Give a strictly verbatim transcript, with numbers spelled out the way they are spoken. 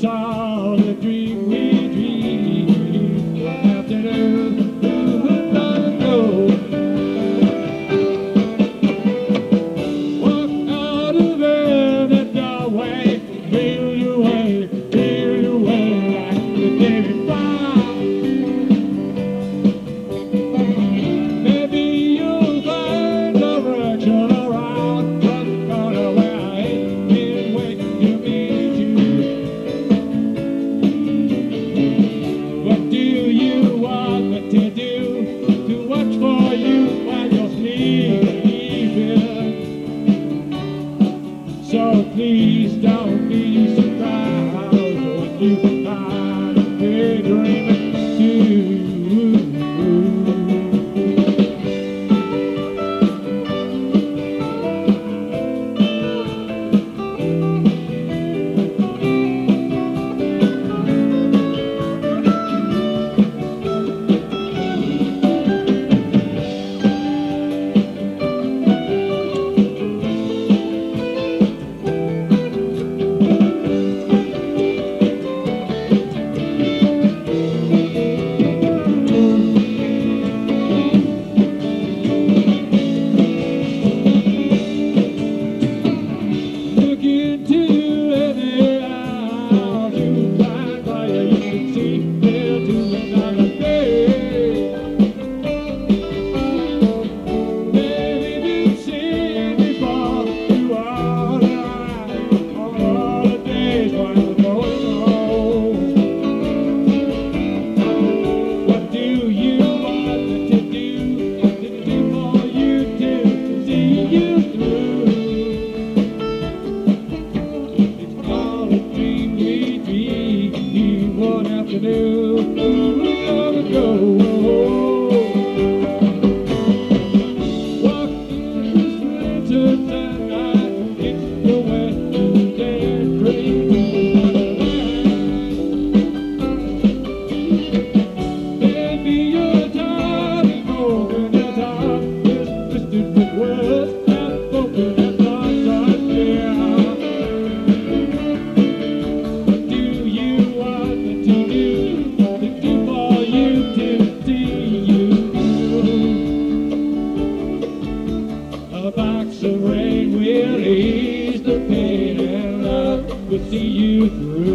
it's all a dream we dream. Afternoon, who's gonna go? Walk out of there, the doorway, feel your way, feel your way like the day before. Maybe you'll find direction around the corner where I ain't been waiting to meet you. What do you want me to do? To watch for you while you're sleeping. So please don't be surprised when you find me dreaming too. Look into any house you find fire, you can see there to another day. Maybe you've seen before, you are alive on all the days while you're going home. What do you want me to do, to do for you to see you through? All a dream we dream. One afternoon, long ago. Walk in the streets at night, it's the Wednesday dream. Maybe your time is broken, your heart is twisted with words half spoken and thoughts unclear. What do you want me to do, to do for you to see you through? A box of rain will ease the pain, and love will see you through.